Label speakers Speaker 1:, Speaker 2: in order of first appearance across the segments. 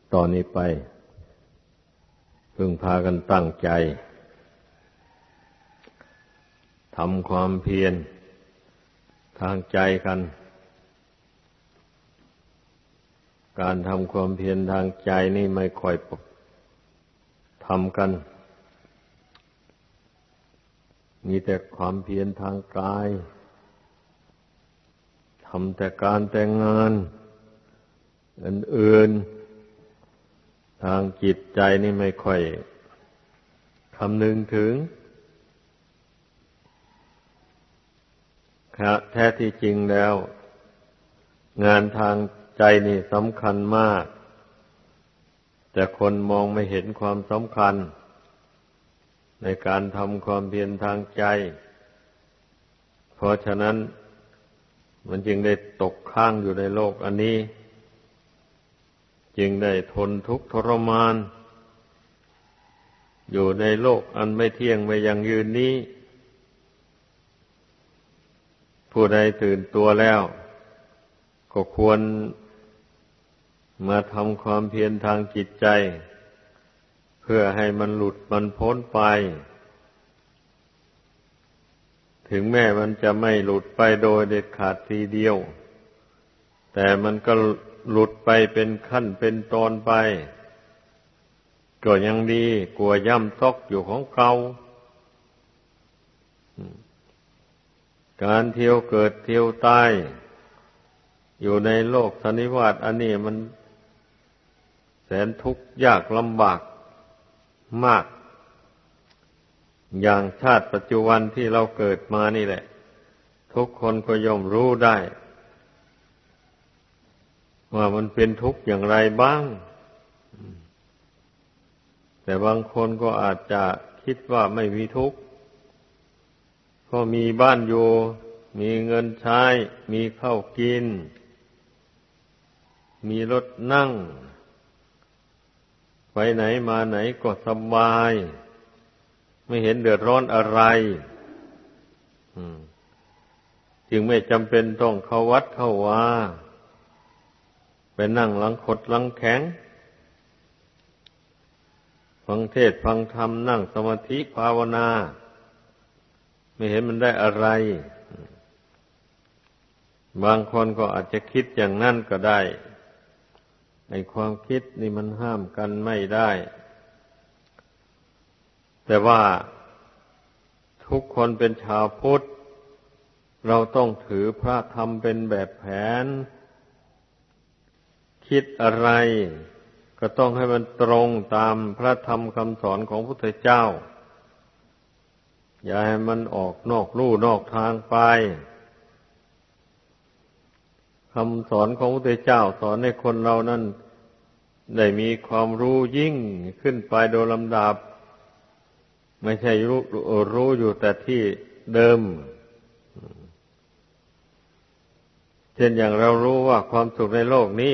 Speaker 1: ตอนนี้ไปพึงพากันตั้งใจทำความเพียรทางใจกันการทำความเพียรทางใจนี่ไม่ค่อยทำกันมีแต่ความเพียรทางกายทำแต่การแต่งงานอื่นๆทางจิตใจนี่ไม่ค่อยคำนึงถึงแท้ที่จริงแล้วงานทางใจนี่สำคัญมากแต่คนมองไม่เห็นความสำคัญในการทำความเพียรทางใจเพราะฉะนั้นมันจึงได้ตกค้างอยู่ในโลกอันนี้จึงได้ทนทุกข์ทรมานอยู่ในโลกอันไม่เที่ยงไม่ยั่งยืนนี้ผู้ใดตื่นตัวแล้วก็ควรมาทำความเพียรทางจิตใจเพื่อให้มันหลุดมันพ้นไปถึงแม้มันจะไม่หลุดไปโดยเด็ดขาดทีเดียวแต่มันก็หลุดไปเป็นขั้นเป็นตอนไปก็ยังดีกลัวย่ำซอกอยู่ของเก่าการเที่ยวเกิดเที่ยวตายอยู่ในโลกสันนิวาตอันนี้มันแสนทุกข์ยากลำบากมากอย่างชาติปัจจุบันที่เราเกิดมานี่แหละทุกคนก็ย่อมรู้ได้ว่ามันเป็นทุกข์อย่างไรบ้างแต่บางคนก็อาจจะคิดว่าไม่มีทุกข์ก็มีบ้านอยู่มีเงินใช้มีข้าวกินมีรถนั่งไปไหนมาไหนก็สบายไม่เห็นเดือดร้อนอะไรจึงไม่จำเป็นต้องเข้าวัดเข้าวาไปนั่งหลังขดหลังแข็งฟังเทศน์ฟังธรรมนั่งสมาธิภาวนาไม่เห็นมันได้อะไรบางคนก็อาจจะคิดอย่างนั้นก็ได้ในความคิดนี่มันห้ามกันไม่ได้แต่ว่าทุกคนเป็นชาวพุทธเราต้องถือพระธรรมเป็นแบบแผนคิดอะไรก็ต้องให้มันตรงตามพระธรรมคำสอนของพระพุทธเจ้าอย่าให้มันออกนอกลู่นอกทางไปคำสอนของพระพุทธเจ้าสอนให้คนเรานั้นได้มีความรู้ยิ่งขึ้นไปโดยลำดับไม่ใช่รู้อยู่แต่ที่เดิมเช่นอย่างเรารู้ว่าความสุขในโลกนี้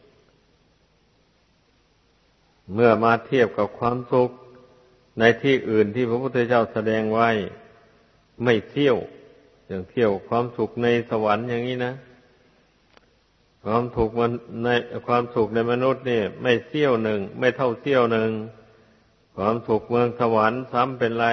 Speaker 1: เมื่อมาเทียบกับความสุขในที่อื่นที่พระพุทธเจ้าแสดงไว้ไม่เที่ยวอย่างเที่ยวความสุขในสวรรค์อย่างนี้นะความสุขในมนุษย์นี่ไม่เสี้ยวหนึ่งไม่เท่าเสี้ยวหนึ่งความสุขเมืองสวรรค์ซ้ำเป็นไร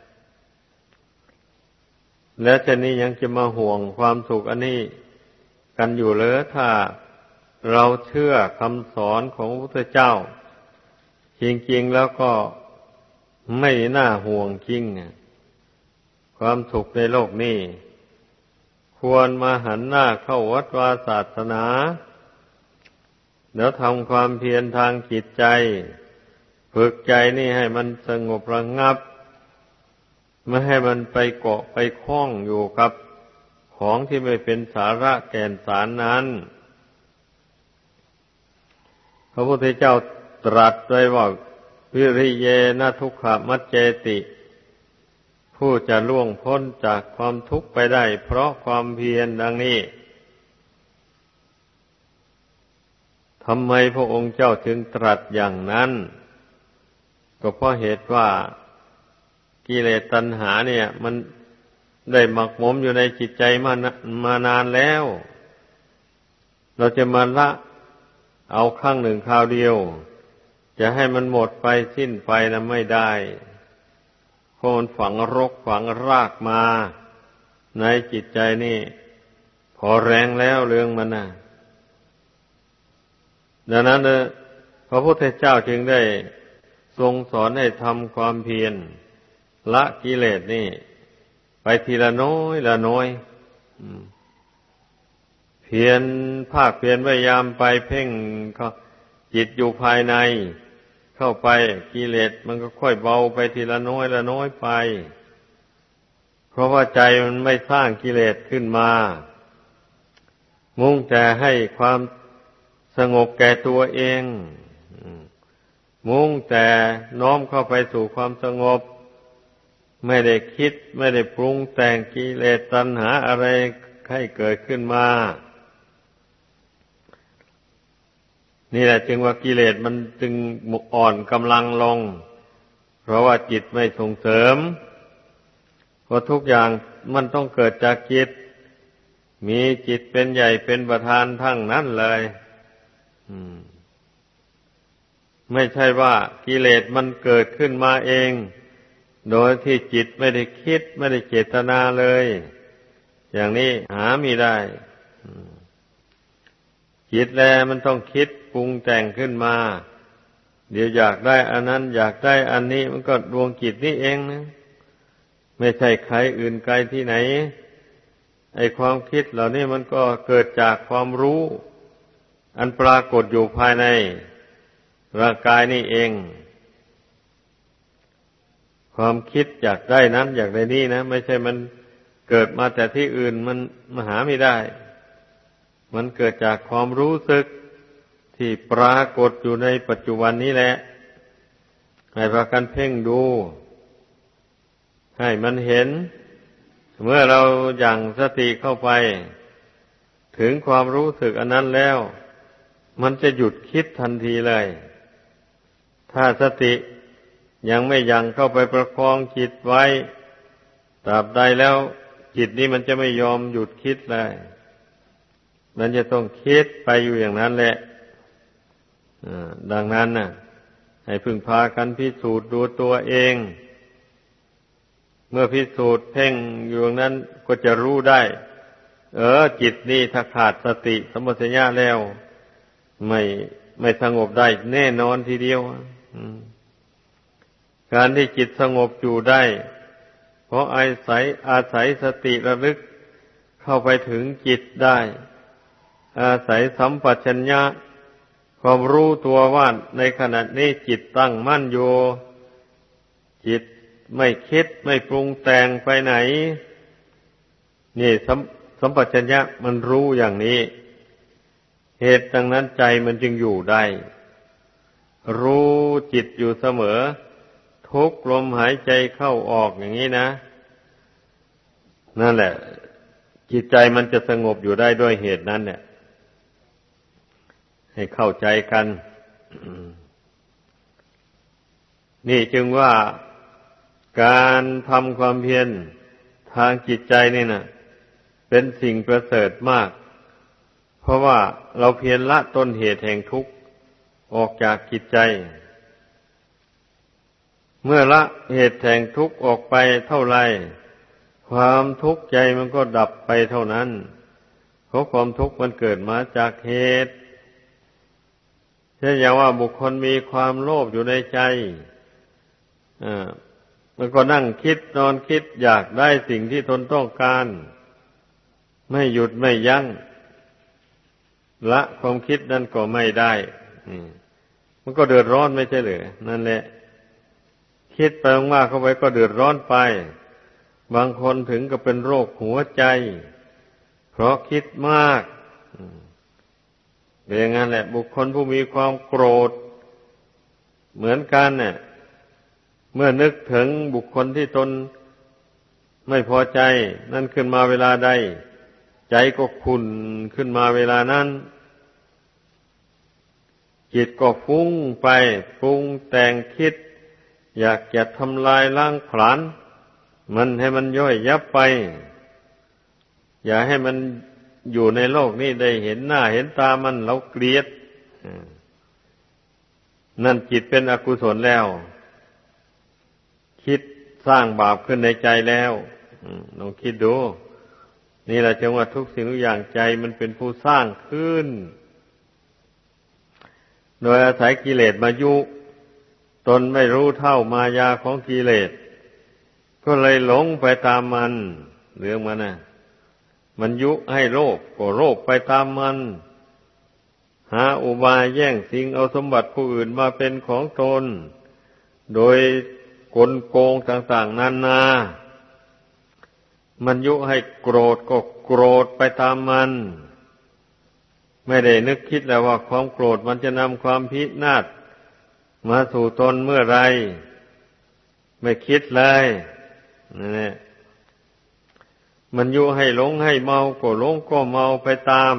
Speaker 1: แล้วจะนี้ยังจะมาห่วงความสุขอันนี้กันอยู่เหรอถ้าเราเชื่อคำสอนของพระพุทธเจ้าจริงๆแล้วก็ไม่น่าห่วงจริงความสุขในโลกนี้ควรมาหันหน้าเข้าวัดวาศาสนาแล้วทำความเพียรทางจิตใจฝึกใจนี่ให้มันสงบระงับไม่ให้มันไปเกาะไปคล้องอยู่กับของที่ไม่เป็นสาระแก่นสารนั้นพระพุทธเจ้าตรัสไว้ว่าวิริเยนะทุกขมัจเจติผู้จะล่วงพ้นจากความทุกข์ไปได้เพราะความเพียรดังนี้ทำไมพระองค์เจ้าถึงตรัสอย่างนั้นก็เพราะเหตุว่ากิเลสตัณหาเนี่ยมันได้หมักหมมอยู่ในจิตใจมานานแล้วเราจะมาละเอาครั้งหนึ่งคราวเดียวจะให้มันหมดไปสิ้นไปนะไม่ได้เพราะมันฝังรกฝังรากมาในจิตใจนี่พอแรงแล้วเรื่องมันนะดังนั้นพระพุทธเจ้าจึงได้ทรงสอนให้ทำความเพียรละกิเลสนี่ไปทีละน้อยละน้อยเพียรภาคเพียรพยายามไปเพ่งจิตอยู่ภายในเข้าไปกิเลสมันก็ค่อยเบาไปทีละน้อยละน้อยไปเพราะว่าใจมันไม่สร้างกิเลสขึ้นมามุ่งแต่ให้ความสงบแก่ตัวเองมุ่งแต่น้อมเข้าไปสู่ความสงบไม่ได้คิดไม่ได้ปรุงแต่งกิเลสตัณหาอะไรให้เกิดขึ้นมานี่แหละจึงว่ากิเลสมันจึงอ่อนกำลังลงเพราะว่าจิตไม่ส่งเสริมเพราะทุกอย่างมันต้องเกิดจากจิตมีจิตเป็นใหญ่เป็นประธานทั้งนั้นเลยไม่ใช่ว่ากิเลสมันเกิดขึ้นมาเองโดยที่จิตไม่ได้คิดไม่ได้เจตนาเลยอย่างนี้หาไม่ได้จิตแลมันต้องคิดปรุงแต่งขึ้นมาเดี๋ยวอยากได้อันนั้นอยากได้อันนี้มันก็ดวงจิตนี่เองนะไม่ใช่ใครอื่นไกลที่ไหนไอ้ความคิดเหล่านี้มันก็เกิดจากความรู้อันปรากฏอยู่ภายในร่างกายนี่เองความคิดอยากได้นั้นอยากได้นี่นะไม่ใช่มันเกิดมาแต่ที่อื่นมันหาไม่ได้มันเกิดจากความรู้สึกที่ปรากฏอยู่ในปัจจุบันนี้แหละให้พากันเพ่งดูให้มันเห็นเมื่อเราหยั่งสติเข้าไปถึงความรู้สึกอันนั้นแล้วมันจะหยุดคิดทันทีเลยถ้าสติยังไม่หยั่งเข้าไปประคองจิตไว้ตราบใดแล้วจิตนี้มันจะไม่ยอมหยุดคิดเลยมันจะต้องคิดไปอยู่อย่างนั้นแหละดังนั้นน่ะให้พึงพากันพิสูจน์ดูตัวเองเมื่อพิสูจน์เพ่งอยู่อย่างนั้นก็จะรู้ได้จิตนี่ถ้าขาดสติสัมปชัญญะแล้วไม่สงบได้แน่นอนทีเดียวการที่จิตสงบอยู่ได้เพราะอาศัยสติระลึกเข้าไปถึงจิตได้อาศัยสัมปชัญญะความรู้ตัวว่าในขณะนี้จิตตั้งมั่นอยู่จิตไม่คิดไม่ปรุงแต่งไปไหนนี่สัมปชัญญะมันรู้อย่างนี้เหตุดังนั้นใจมันจึงอยู่ได้รู้จิตอยู่เสมอทุกลมหายใจเข้าออกอย่างนี้นะนั่นแหละจิตใจมันจะสงบอยู่ได้ด้วยเหตุนั้นเนี่ยให้เข้าใจกัน นี่จึงว่าการทำความเพียรทางจิตใจนี่นะเป็นสิ่งประเสริฐมากเพราะว่าเราเพียรละต้นเหตุแห่งทุกข์ออกจากจิตใจเมื่อละเหตุแห่งทุกข์ออกไปเท่าไรความทุกข์ใจมันก็ดับไปเท่านั้นเพราะความทุกข์มันเกิดมาจากเหตุเช่นอย่างว่าบุคคลมีความโลภอยู่ในใจมันก็นั่งคิดนอนคิดอยากได้สิ่งที่ตนต้องการไม่หยุดไม่ยั้งละความคิดนั้นก็ไม่ได้มันก็เดือดร้อนไม่ใช่หรือนั่นแหละคิดไปมากเข้าไปก็เดือดร้อนไปบางคนถึงกับเป็นโรคหัวใจเพราะคิดมากเป็นอย่างนั้นแหละบุคคลผู้มีความโกรธเหมือนกันเนี่ยเมื่อนึกถึงบุคคลที่ตนไม่พอใจนั่นขึ้นมาเวลาใดใจก็ขุ่นขึ้นมาเวลานั้นจิตก็ฟุ้งไปปรุงแต่งคิดอยากจะทำลายล้างผลาญมันให้มันย่อยยับไปอย่าให้มันอยู่ในโลกนี้ได้เห็นหน้าเห็นตามันเราเกลียดนั่นจิตเป็นอกุศลแล้วคิดสร้างบาปขึ้นในใจแล้วลองคิดดูนี่แหละจังว่าทุกสิ่งทุกอย่างใจมันเป็นผู้สร้างขึ้นโดยอาศัยกิเลสมายุตนไม่รู้เท่ามายาของกิเลสก็เลยหลงไปตามมันเรื่องมันน่ะมันยุให้โลภก็โลภไปตามมันหาอุบายแย่งชิงเอาสมบัติผู้อื่นมาเป็นของตนโดยกลโกงต่างๆนานามันยุให้โกรธก็โกรธไปตามมันไม่ได้นึกคิดแล้วว่าความโกรธมันจะนำความพินาศมาสู่ตนเมื่อไรไม่คิดเลยนั่นแหละมันยุให้หลงให้เมาก็หลงก็เมาไปตาม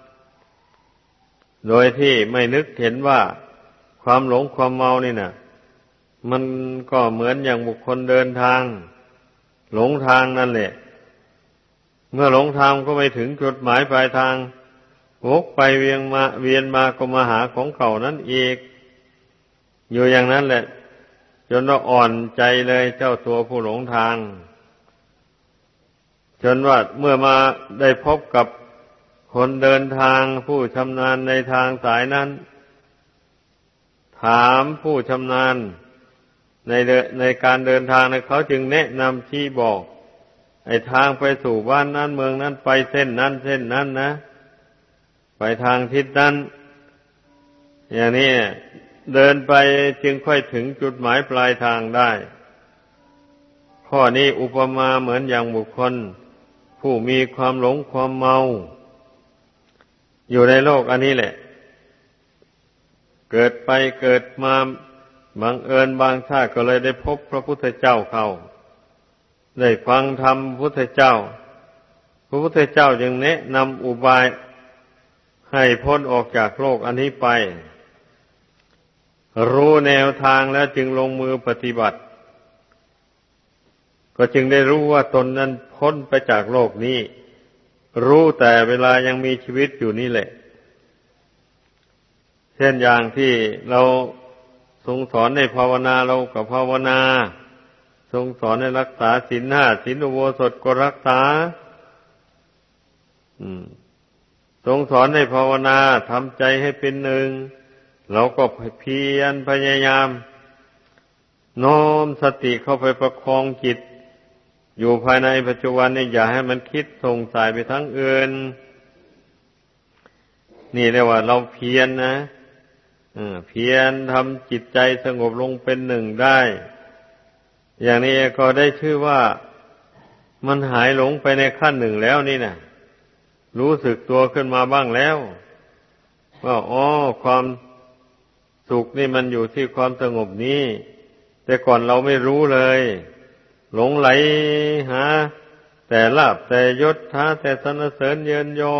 Speaker 1: โดยที่ไม่นึกเห็นว่าความหลงความเมานี่น่ะมันก็เหมือนอย่างบุคคลเดินทางหลงทางนั่นแหละเมื่อหลงทางก็ไม่ถึงจุดหมายปลายทางวกไปเวียนมาก็มาหาของเก่านั้นอีกอยู่อย่างนั้นแหละจนเราอ่อนใจเลยเจ้าตัวผู้หลงทางจนว่าเมื่อมาได้พบกับคนเดินทางผู้ชำนาญในทางสายนั้นถามผู้ชำนาญในการเดินทางเขาจึงแนะนำชี้บอกไอ้ทางไปสู่บ้านนั้นเมืองนั้นไปเส้นนั้นเส้นนั้นนะไปทางทิศนั้นอย่างนี้เดินไปจึงค่อยถึงจุดหมายปลายทางได้ข้อนี้อุปมาเหมือนอย่างบุคคลผู้มีความหลงความเมาอยู่ในโลกอันนี้แหละเกิดไปเกิดมาบังเอิญบางชาติก็เลยได้พบพระพุทธเจ้าเข้าได้ฟังธรรมพระพุทธเจ้าพระพุทธเจ้าจึงแนะนำอุบายให้พ้นออกจากโลกอันนี้ไปรู้แนวทางแล้วจึงลงมือปฏิบัติก็จึงได้รู้ว่าตนนั้นพ้นไปจากโลกนี้รู้แต่เวลายังมีชีวิตอยู่นี่แหละเช่นอย่างที่เราทรงสอนในภาวนาเราก็ภาวนาทรงสอนให้รักษาศีล 5ศีลอุโบสถก็รักษาทรงสอนให้ภาวนาทำใจให้เป็นหนึ่งเราก็เพียรพยายามน้อมสติเข้าไปประคองจิตอยู่ภายในปัจจุบันนี่อย่าให้มันคิดส่งสายไปทั้งอื่นนี่เรียกว่าเราเพียรนะเพียรทำจิตใจสงบลงเป็นหนึ่งได้อย่างนี้ก็ได้ชื่อว่ามันหายหลงไปในขั้นหนึ่งแล้วนี่นะรู้สึกตัวขึ้นมาบ้างแล้วว่าความสุขนี่มันอยู่ที่ความสงบนี้แต่ก่อนเราไม่รู้เลยหลงไหลหาแต่ลาภแต่ยศหาแต่สรรเสริญเยินยอ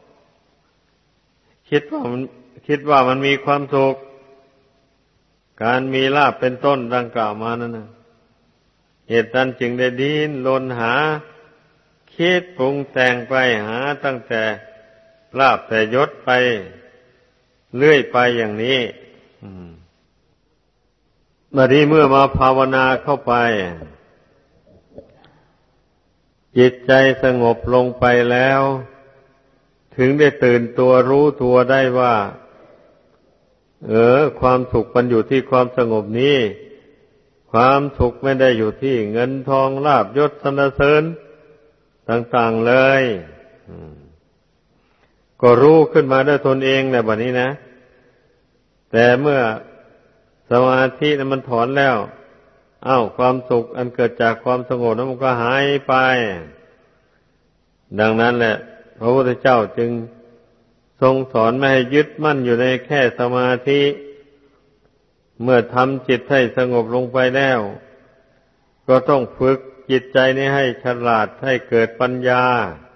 Speaker 1: คิดว่ามันมีความสุขการมีลาภเป็นต้นดังกล่าวมานั่นนะเหตุนั้นจึงได้ดิ้นรนหาคิดปรุงแต่งไปหาตั้งแต่ลาภแต่ยศไปเรื่อยไปอย่างนี้บัดนี้เมื่อมาภาวนาเข้าไปจิตใจสงบลงไปแล้วถึงได้ตื่นตัวรู้ตัวได้ว่าความสุขมันอยู่ที่ความสงบนี้ความสุขไม่ได้อยู่ที่เงินทองลาภยศสรรเสริญต่างๆเลยก็รู้ขึ้นมาด้วยตนเองนะบัดนี้นะแต่เมื่อสมาธินั้นมันถอนแล้วความสุขอันเกิดจากความสงบนั้นมันก็หายไปดังนั้นแหละพระพุทธเจ้าจึงทรงสอนไม่ให้ยึดมั่นอยู่ในแค่สมาธิเมื่อทำจิตให้สงบลงไปแล้วก็ต้องฝึกจิตใจนี้ให้ฉลาดให้เกิดปัญญา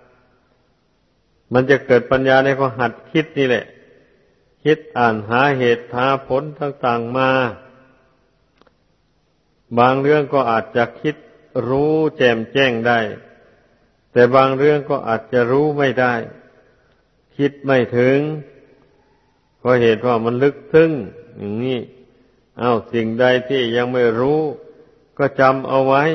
Speaker 1: มันจะเกิดปัญญาได้ก็หัดคิดนี่แหละคิดอ่านหาเหตุหาผลต่างๆมาบางเรื่องก็อาจจะคิดรู้แจ่มแจ้งได้แต่บางเรื่องก็อาจจะรู้ไม่ได้คิดไม่ถึงเพราะเหตุว่ามันลึกซึ้งอย่างนี้สิ่งใดที่ยังไม่รู้ก็จำเอาไว้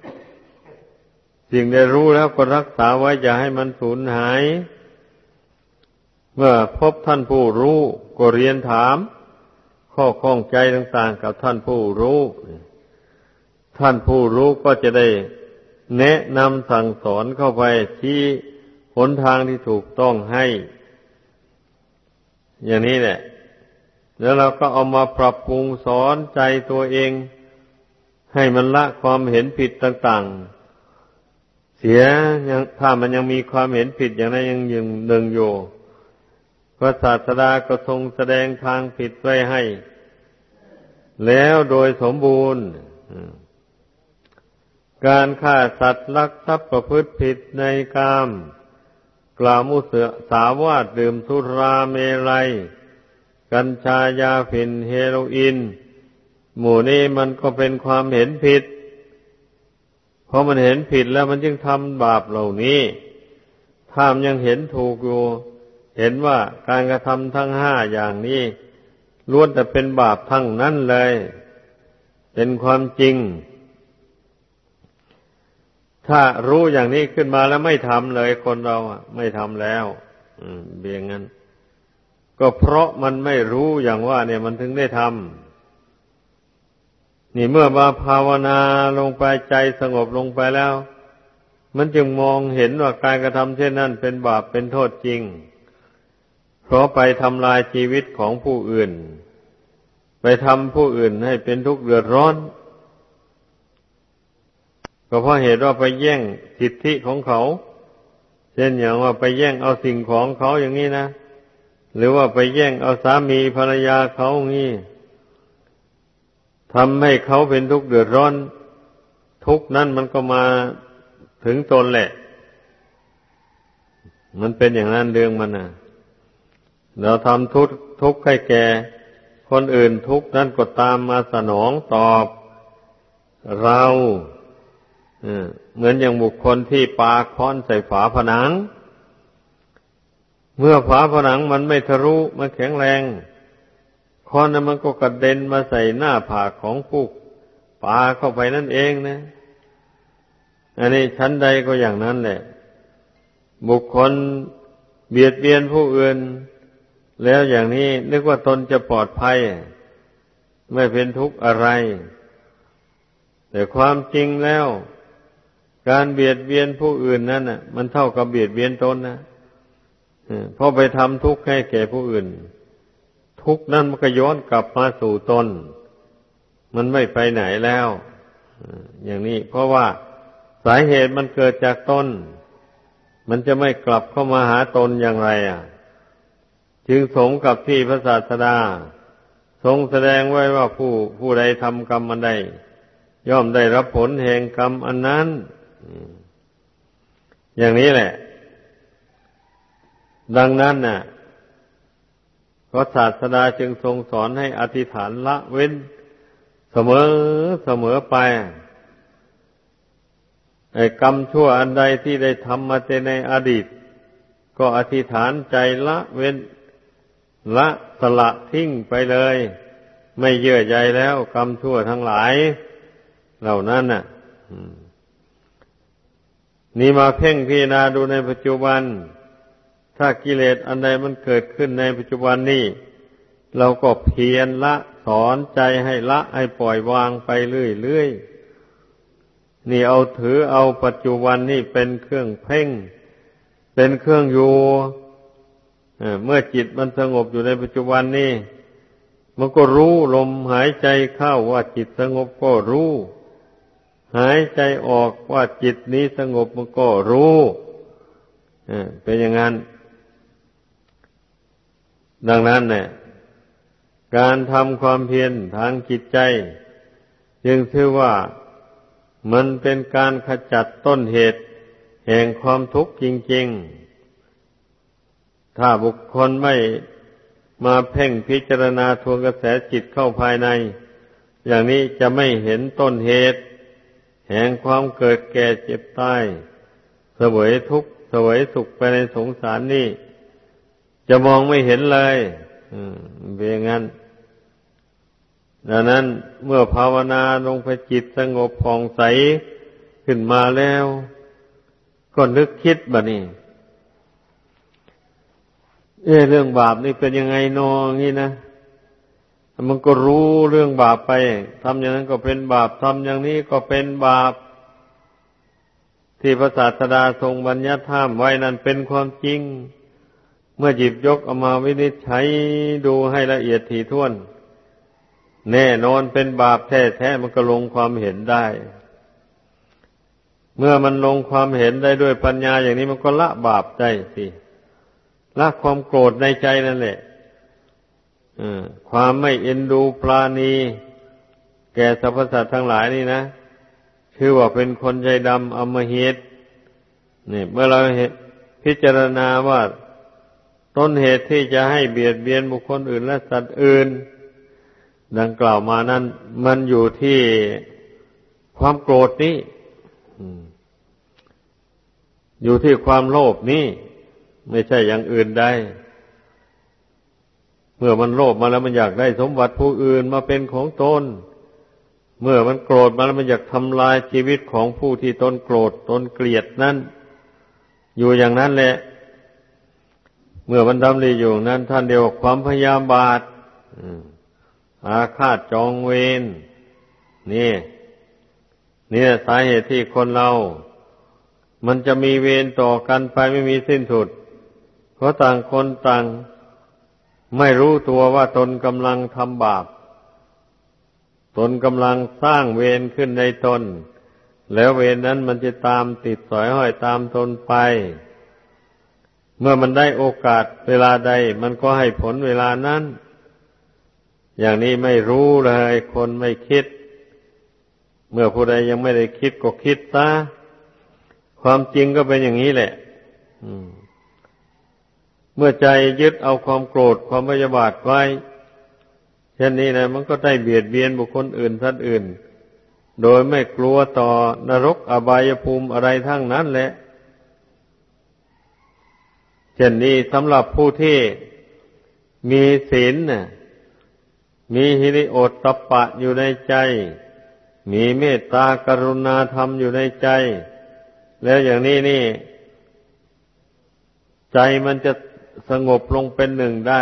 Speaker 1: สิ่งใดรู้แล้วก็รักษาไว้อย่าให้มันสูญหายเมื่อพบท่านผู้รู้ก็เรียนถามข้อข้องใจต่างๆกับท่านผู้รู้ท่านผู้รู้ก็จะได้แนะนำสั่งสอนเข้าไปที่หนทางที่ถูกต้องให้อย่างนี้แหละแล้วเราก็เอามาปรับปรุงสอนใจตัวเองให้มันละความเห็นผิดต่างๆเสียถ้ามันยังมีความเห็นผิดอย่างนั้นยังหนึ่งอยู่พระศาสดาก็ทรงแสดงทางผิดไว้ให้แล้วโดยสมบูรณ์การฆ่าสัตว์ลักทรัพย์ประพฤติผิดในกามกล่าวมุสาวาทดื่มสุราเมรัยกัญชายาฝิ่นเฮโรอีนหมู่นี้มันก็เป็นความเห็นผิดเพราะมันเห็นผิดแล้วมันจึงทำบาปเหล่านี้ถ้ามันยังเห็นถูกอยู่เห็นว่าการกระทำทั้งห้าอย่างนี้ล้วนแต่เป็นบาปทั้งนั้นเลยเป็นความจริงถ้ารู้อย่างนี้ขึ้นมาแล้วไม่ทำเลยคนเราไม่ทำแล้วเบียงงั้นก็เพราะมันไม่รู้อย่างว่าเนี่ยมันถึงได้ทำนี่เมื่อมาภาวนาลงไปใจสงบลงไปแล้วมันจึงมองเห็นว่าการกระทำเช่นนั้นเป็นบาปเป็นโทษจริงเพราะไปทำลายชีวิตของผู้อื่นไปทำผู้อื่นให้เป็นทุกข์เดือดร้อนก็เพราะเหตุว่าไปแย่งสิทธิของเขาเช่นอย่างว่าไปแย่งเอาสิ่งของเขาอย่างนี้นะหรือว่าไปแย่งเอาสามีภรรยาเขาอย่างนี้ทำให้เขาเป็นทุกข์เดือดร้อนทุกข์นั้นมันก็มาถึงตนแหละมันเป็นอย่างนั้นเรื่องมันนะเราทำทุกข์ให้แก่คนอื่นทุกข์นั้นก็ตามมาสนองตอบเราเหมือนอย่างบุคคลที่ปาค้อนใส่ฝาผนังเมื่อฝาผนังมันไม่ทะลุมันแข็งแรงค้อนนั้นมันก็กระเด็นมาใส่หน้าผากของผู้ปาเข้าไปนั่นเองนะอันนี้ชั้นใดก็อย่างนั้นแหละบุคคลเบียดเบียนผู้อื่นแล้วอย่างนี้นึกว่าตนจะปลอดภัยไม่เป็นทุกข์อะไรแต่ความจริงแล้วการเบียดเบียนผู้อื่นนั่นน่ะมันเท่ากับเบียดเบียนตนนะเพราะไปทำทุกข์ให้แก่ผู้อื่นทุกข์นั้นมันก็ย้อนกลับมาสู่ตนมันไม่ไปไหนแล้วอย่างนี้เพราะว่าสาเหตุมันเกิดจากตนมันจะไม่กลับเข้ามาหาตนอย่างไรจึงสมกับที่พระศาสดาทรงแสดงไว้ว่าผู้ใดทำกรรมอันใดย่อมได้รับผลแห่งกรรมอันนั้นอย่างนี้แหละดังนั้นน่ะพระศาสดาจึงทรงสอนให้อธิษฐานละเว้นเสมอไปไอ้กรรมชั่วอันใดที่ได้ทำมาในอดีตก็อธิษฐานใจละเว้นละสละทิ้งไปเลยไม่เยื่อใยแล้วกรรมชั่วทั้งหลายเหล่านั้นน่ะนี่มาเพ่งพิจารณาดูในปัจจุบันถ้ากิเลสอันใดมันเกิดขึ้นในปัจจุบันนี้เราก็เพียรละสอนใจให้ละให้ปล่อยวางไปเรื่อยๆนี่เอาถือเอาปัจจุบันนี่เป็นเครื่องเพ่งเป็นเครื่องอยู่เมื่อจิตมันสงบอยู่ในปัจจุบันนี่มันก็รู้ลมหายใจเข้าว่าจิตสงบก็รู้หายใจออกว่าจิตนี้สงบมันก็รู้เป็นอย่างนั้นดังนั้นเนี่ยการทำความเพียรทางจิตใจจึงถือว่ามันเป็นการขจัดต้นเหตุแห่งความทุกข์จริงๆถ้าบุคคลไม่มาเพ่งพิจารณาทวนกระแสจิตเข้าภายในอย่างนี้จะไม่เห็นต้นเหตุแห่งความเกิดแก่เจ็บตายเสวยทุกข์เสวยสุขไปในสงสารนี่จะมองไม่เห็นเลยเป็นอย่างนั้นดังนั้นเมื่อภาวนาลงไปจิตสงบผ่องใสขึ้นมาแล้วก็นึกคิดบัดนี้เรื่องบาปนี่เป็นยังไงนองี้นะมันก็รู้เรื่องบาปไปทำอย่างนั้นก็เป็นบาปทำอย่างนี้ก็เป็นบาปที่พระศาสดาทรงบัญญัติห้ามไว้นั้นเป็นความจริงเมื่อหยิบยกเอามาวินิจฉัยดูให้ละเอียดถี่ถ้วนแน่นอนเป็นบาปแท้ๆมันก็ลงความเห็นได้เมื่อมันลงความเห็นได้ด้วยปัญญาอย่างนี้มันก็ละบาปได้สิละความโกรธในใจนั่นแหละความไม่เอ็นดูปราณีแก่สรรพสัตว์ทั้งหลายนี่นะชื่อว่าเป็นคนใจดำอำมหิตนี่เมื่อเราพิจารณาว่าต้นเหตุที่จะให้เบียดเบียนบุคคลอื่นและสัตว์อื่นดังกล่าวมานั้นมันอยู่ที่ความโกรธนี้อยู่ที่ความโลภนี้ไม่ใช่อย่างอื่นได้เมื่อมันโลภมาแล้วมันอยากได้สมบัติผู้อื่นมาเป็นของตนเมื่อมันโกรธมาแล้วมันอยากทำลายชีวิตของผู้ที่ตนโกรธตนเกลียดนั้นอยู่อย่างนั้นแหละเมื่อมันดำริอยู่นั้นท่านเรียกว่าความพยาบาทอาฆาตจองเวรนี่สาเหตุที่คนเรามันจะมีเวรต่อกันไปไม่มีสิ้นสุดเพราะต่างคนต่างไม่รู้ตัวว่าตนกำลังทำบาปตนกำลังสร้างเวรขึ้นในตนแล้วเวรนั้นมันจะตามติดสอยห้อยตามตนไปเมื่อมันได้โอกาสเวลาใดมันก็ให้ผลเวลานั้นอย่างนี้ไม่รู้เลยคนไม่คิดเมื่อผู้ใดยังไม่ได้คิดก็คิดซะความจริงก็เป็นอย่างนี้แหละเมื่อใจยึดเอาความโกรธความพยาบาทไว้เช่นนี้นะมันก็ได้เบียดเบียนบุคคลอื่นสัตว์อื่นโดยไม่กลัวต่อนรกอบายภูมิอะไรทั้งนั้นแหละเช่นนี้สำหรับผู้ที่มีศีลน่ะมีหิริโอตตัปปะอยู่ในใจมีเมตตากรุณาธรรมอยู่ในใจแล้วอย่างนี้นี่ใจมันจะสงบลงเป็นหนึ่งได้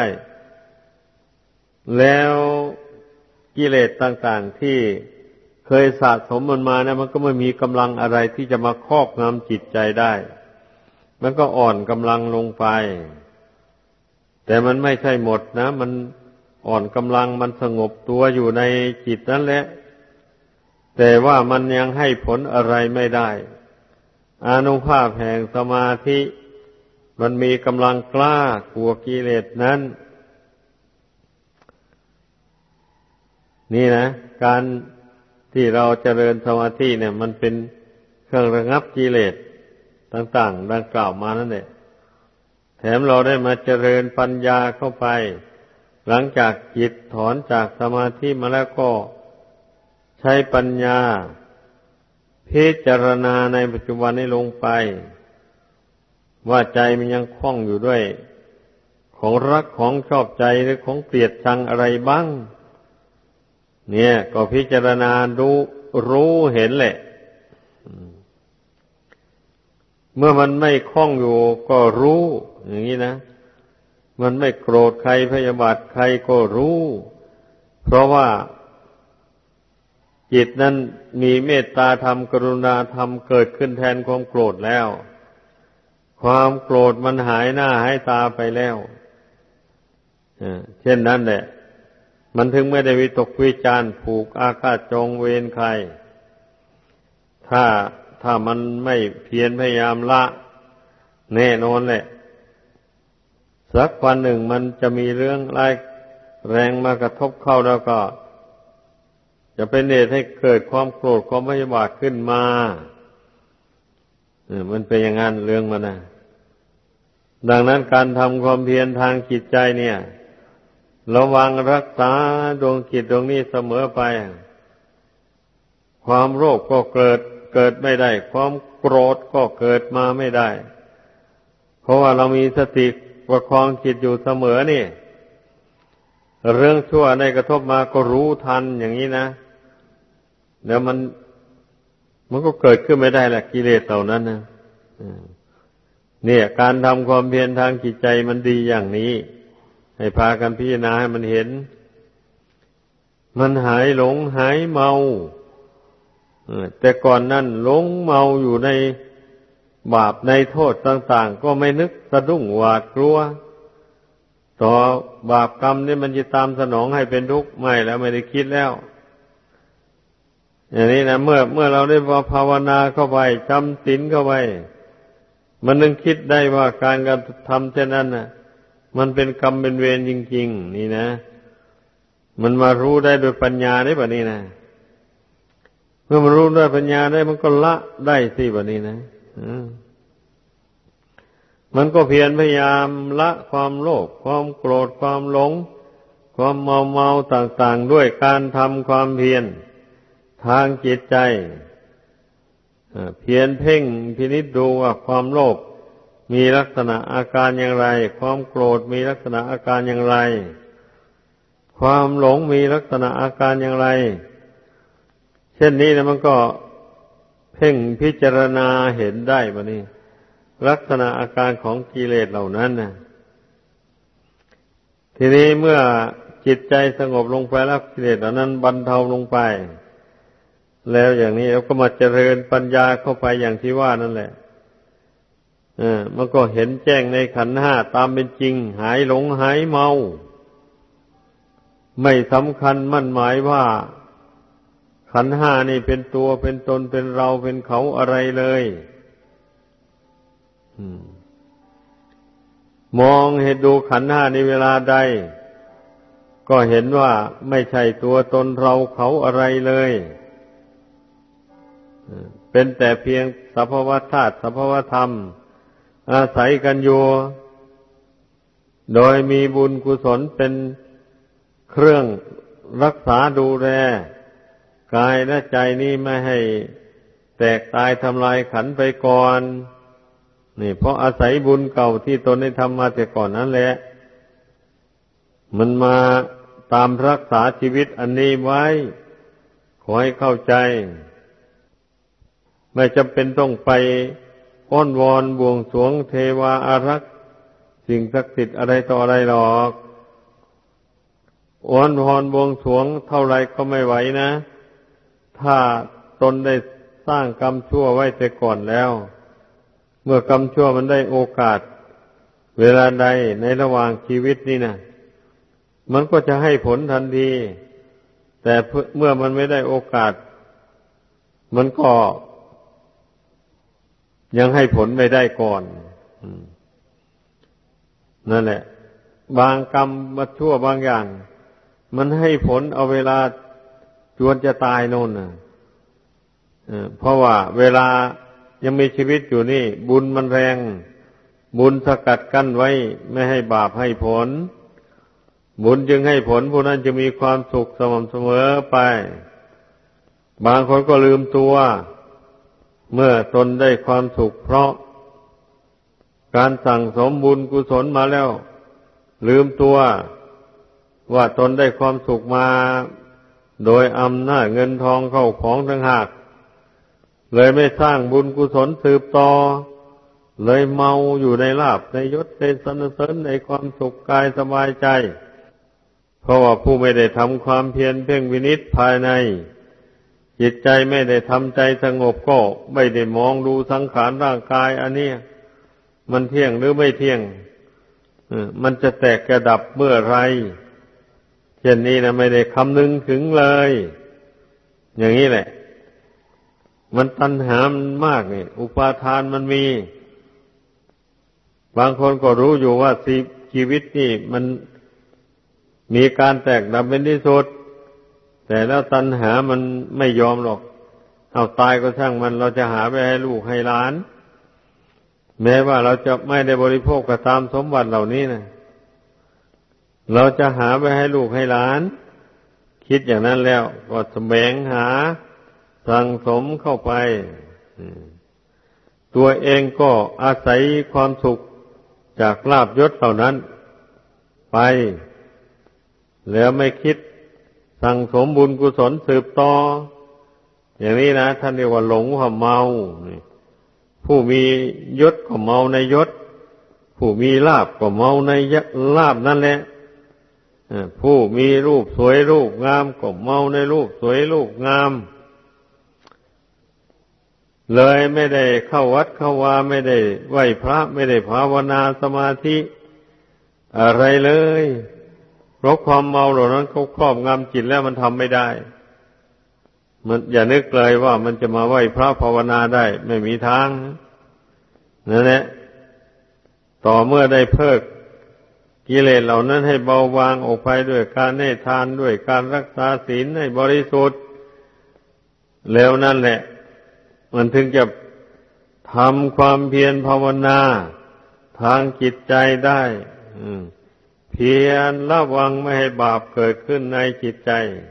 Speaker 1: แล้วกิเลสต่างๆที่เคยสะสมมันมาเนี่ยมันก็ไม่มีกำลังอะไรที่จะมาครอบงำจิตใจได้มันก็อ่อนกำลังลงไปแต่มันไม่ใช่หมดนะมันอ่อนกำลังมันสงบตัวอยู่ในจิตนั่นแหละแต่ว่ามันยังให้ผลอะไรไม่ได้อานุภาพแห่งสมาธิมันมีกำลังกล้ากว่ากิเลสนั้นนี่นะการที่เราเจริญสมาธิเนี่ยมันเป็นเครื่องระงับกิเลสต่างๆดังกล่าวมานั่นแหละแถมเราได้มาเจริญปัญญาเข้าไปหลังจากจิตถอนจากสมาธิมาแล้วก็ใช้ปัญญาพิจารณาในปัจจุบันนี้ลงไปว่าใจมันยังคล้องอยู่ด้วยของรักของชอบใจหรือของเกลียดชังอะไรบ้างเนี่ยก็พิจารณาดูรู้เห็นแหละเมื่อมันไม่คล้องอยู่ก็รู้อย่างนี้นะมันไม่โกรธใครพยาบาทใครก็รู้เพราะว่าจิตนั้นมีเมตตาธรรมกรุณาธรรมเกิดขึ้นแทนความโกรธแล้วความโกรธมันหายหน้าหายตาไปแล้วเช่นนั้นแหละมันถึงไม่ได้วิตกวิจารณ์ผูกอาฆาตจองเวรใครถ้ามันไม่เพียรพยายามละแน่นอนแหละสักวันหนึ่งมันจะมีเรื่องร้ายแรงมากระทบเข้าแล้วก็จะเป็นเหตุให้เกิดความโกรธความพยาบาทขึ้นมามันเป็นอย่างนั้นเรื่องมันนะดังนั้นการทำความเพียรทางจิตใจเนี่ยระวังรักษาดวงจิตดวงนี้เสมอไปความโลภก็เกิดไม่ได้ความโกรธก็เกิดมาไม่ได้เพราะว่าเรามีสติประคองจิตอยู่เสมอนี่เรื่องชั่วในกระทบมาก็รู้ทันอย่างนี้นะเดี๋ยวมันก็เกิดขึ้นไม่ได้แหละกิเลสเหล่านั้นนะเนี่ยการทำความเพียรทางจิตใจมันดีอย่างนี้ให้พากันพิจารณาให้มันเห็นมันหายหลงหายเมาแต่ก่อนนั้นหลงเมาอยู่ในบาปในโทษต่างๆก็ไม่นึกสะดุ้งหวาดกลัวต่อบาปกรรมนี่มันจะตามสนองให้เป็นทุกข์ไม่แล้วไม่ได้คิดแล้วอย่างนี้นะเมื่อเราได้ภาวนาเข้าไปจำศีลเข้าไปมันนึกคิดได้ว่าการกระทำเช่นนั้นน่ะมันเป็นกรรมเป็นเวรจริงๆนี่นะมันมารู้ได้โดยปัญญาได้แบบนี้นะเมื่อมันรู้ด้วยปัญญาได้มันก็ละได้สิแบบนี้นะมันก็เพียรพยายามละความโลภความโกรธความหลงความเมาต่างๆด้วยการทำความเพียรทางจิตใจเพียรเพ่งพินิจดูว่าความโลภมีลักษณะอาการอย่างไรความโกรธมีลักษณะอาการอย่างไรความหลงมีลักษณะอาการอย่างไรเช่นนี้นะมันก็เพ่งพิจารณาเห็นได้บัดนี้ลักษณะอาการของกิเลสเหล่านั้นนะทีนี้เมื่อจิตใจสงบลงไปแล้วกิเลสเหล่านั้นบรรเทาลงไปแล้วอย่างนี้เราก็มาเจริญปัญญาเข้าไปอย่างที่ว่านั่นแหละมันก็เห็นแจ้งในขันธ์ห้าตามเป็นจริงหายหลงหายเมาไม่สำคัญมั่นหมายว่าขันธ์ห้านี่เป็นตัวเป็นตนเป็นเราเป็นเขาอะไรเลยมองเห็นดูขันธ์ห้าในเวลาใดก็เห็นว่าไม่ใช่ตัวตนเราเขาอะไรเลยเป็นแต่เพียงสภาวะธาตุสภาวะธรรมอาศัยกันอยู่โดยมีบุญกุศลเป็นเครื่องรักษาดูแลกายและใจนี้ไม่ให้แตกตายทำลายขันไปก่อนนี่เพราะอาศัยบุญเก่าที่ตนได้ทำมาแต่ก่อนนั้นแหละมันมาตามรักษาชีวิตอันนี้ไว้ขอให้เข้าใจไม่จำเป็นต้องไปอ้อนวอนบวงสรวงเทวาอารักษ์สิ่งศักดิ์สิทธิ์อะไรต่ออะไรหรอกอ้อนวอนบวงสรวงเท่าไรก็ไม่ไหวนะถ้าตนได้สร้างกรรมชั่วไว้แต่ก่อนแล้วเมื่อกรรมชั่วมันได้โอกาสเวลาใดในระหว่างชีวิตนี่นะมันก็จะให้ผลทันทีแต่เมื่อมันไม่ได้โอกาสมันก็ยังให้ผลไม่ได้ก่อนนั่นแหละบางกรรมมาชั่วบางอย่างมันให้ผลเอาเวลาจวนจะตายโน่นนะเพราะว่าเวลายังมีชีวิตอยู่นี่บุญมันแรงบุญสกัดกั้นไว้ไม่ให้บาปให้ผลบุญจึงให้ผลผู้นั้นจะมีความสุขสม่ำเสมอไปบางคนก็ลืมตัวเมื่อตนได้ความสุขเพราะการสั่งสมบุญกุศลมาแล้วลืมตัวว่าตนได้ความสุขมาโดยอำนาจเงินทองเข้าของต่างหากเลยไม่สร้างบุญกุศลสืบต่อเลยเมาอยู่ในลาภในยศในสรรเสริญในความสุขกายสบายใจเพราะว่าผู้ไม่ได้ทำความเพียรเพ่งวินิจภายในจิตใจไม่ได้ทำใจสงบก็ไม่ได้มองดูสังขารร่างกายอันนี้มันเที่ยงหรือไม่เที่ยงมันจะแตกกระดับเมื่อไรเช่นนี้นะไม่ได้คำนึงถึงเลยอย่างนี้แหละมันตัณหามันมากนี่อุปาทานมันมีบางคนก็รู้อยู่ว่าชีวิตนี่มันมีการแตกดับเป็นที่สุดแต่แล้วตัณหามันไม่ยอมหรอกเอาตายก็ช่างมันเราจะหาไปให้ลูกให้หลานแม้ว่าเราจะไม่ได้บริโภคกระตามสมบัติเหล่านี้นะเราจะหาไปให้ลูกให้หลานคิดอย่างนั้นแล้วก็แสวงหาสั่งสมเข้าไปตัวเองก็อาศัยความสุขจากลาภยศเหล่านั้นไปแล้วไม่คิดสั่งสมบุญกุศลสืบต่ออย่างนี้นะท่านเรียกว่าหลงความเมาผู้มียศก็เมาในยศผู้มีลาภก็เมาในลาภนั่นแหละผู้มีรูปสวยรูปงามก็เมาในรูปสวยรูปงามเลยไม่ได้เข้าวัดเข้าวาไม่ได้ไหว้พระไม่ได้ภาวนาสมาธิอะไรเลยเพราะความเมาเหล่านั้นเขาครอบงำจิตแล้วมันทำไม่ได้มันอย่านึกเลยว่ามันจะมาไหว้พระภาวนาได้ไม่มีทางนั่นแหละต่อเมื่อได้เพิกกิเลสเหล่านั้นให้เบาบางออกไปด้วยการให้ทานด้วยการรักษาศีลให้บริสุทธิ์แล้วนั่นแหละมันถึงจะทำความเพียรภาวนาทางจิตใจได้เพียรระวังไม่ให้บาปเกิดขึ้นในจิตใจ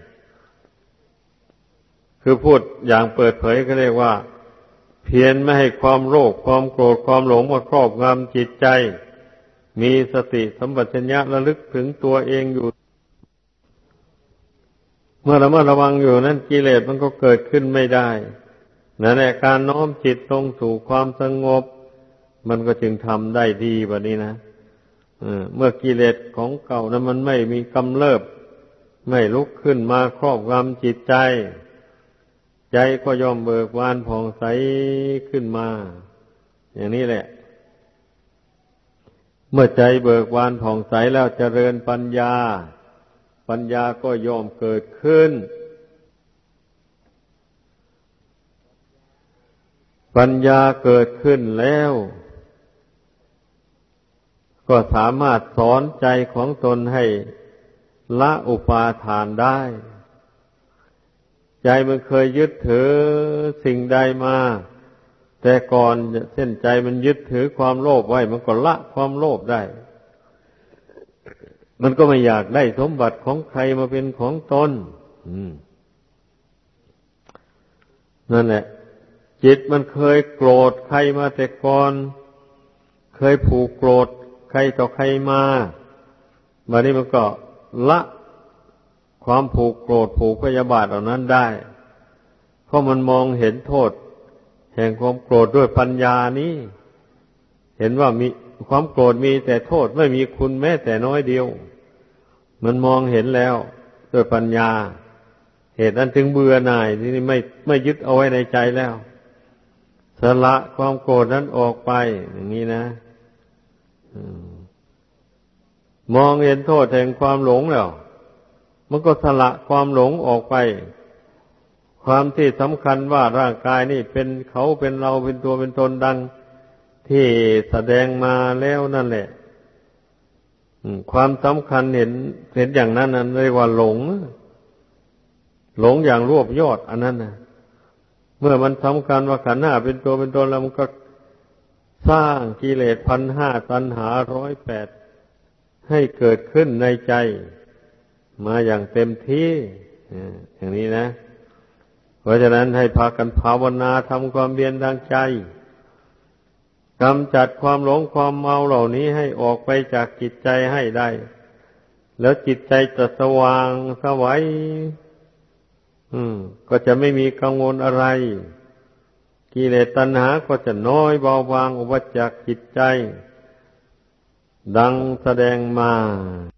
Speaker 1: คือพูดอย่างเปิดเผยก็เรียกว่าเพียรไม่ให้ความโลภความโกรธความหลงมาครอบงำจิตใจมีสติสัมปชัญญะระลึกถึงตัวเองอยู่เมื่อระมัดระวังอยู่นั้นกิเลสมันก็เกิดขึ้นไม่ได้นั่นแหละการน้อมจิตลงสู่ความสงบมันก็จึงทำได้ดีแบบนี้นะเมื่อกิเลสของเก่านั้นมันไม่มีกำเริบไม่ลุกขึ้นมาครอบงำจิตใจใจก็ย่อมเบิกบานผ่องใสขึ้นมาอย่างนี้แหละเมื่อใจเบิกบานผ่องใสแล้วเจริญปัญญาปัญญาก็ย่อมเกิดขึ้นปัญญาเกิดขึ้นแล้วก็สามารถสอนใจของตนให้ละอุปาทานได้ใจมันเคยยึดถือสิ่งใดมาแต่ก่อนเส้นใจมันยึดถือความโลภไว้มันก็ละความโลภได้มันก็ไม่อยากได้สมบัติของใครมาเป็นของตนนั่นแหละจิตมันเคยโกรธใครมาแต่ก่อนเคยผูกโกรธใครต่อใครมาบัดนี้มันก็ละความผูกโกรธผูกพยาบาทเหล่านั้นได้เพราะมันมองเห็นโทษแห่งความโกรธด้วยปัญญานี้เห็นว่ามีความโกรธมีแต่โทษไม่มีคุณแม้แต่น้อยเดียวมันมองเห็นแล้วด้วยปัญญาเหตุนั้นถึงเบื่อหน่ายที่นี่ไม่ยึดเอาไว้ในใจแล้วสละความโกรธนั้นออกไปอย่างนี้นะมองเห็นโทษแห่งความหลงแล้วมันก็สละความหลงออกไปความที่สำคัญว่าร่างกายนี่เป็นเขาเป็นเราเป็นตัวเป็นตนดังที่แสดงมาแล้วนั่นแหละความสำคัญเห็นอย่างนั้นนั่นเรียกว่าหลงอย่างรวบยอดอันนั้นนะเมื่อมันสำคัญว่าขันธ์ห้าเป็นตัวเป็นตนแล้วมันก็สร้างกิเลส 1,500 ตัณหา 108ให้เกิดขึ้นในใจมาอย่างเต็มที่อย่างนี้นะเพราะฉะนั้นให้พากันภาวนาทำความเพียรทางใจกำจัดความหลงความเมาเหล่านี้ให้ออกไปจากจิตใจให้ได้แล้วจิตใจจะสว่างสวัยก็จะไม่มีกังวลอะไรกิเลสตัณหาก็จะน้อยเบาบางออกจากจิตใจดังแสดงมา